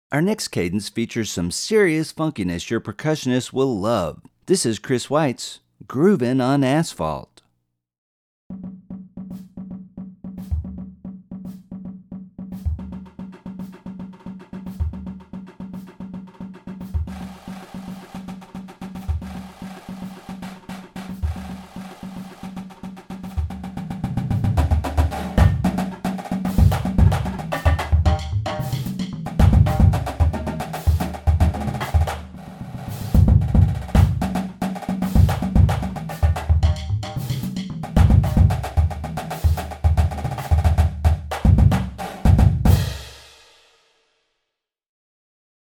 Our next cadence features some serious funkiness your percussionists will love. This is Chris White's Groovin' on Asphalt.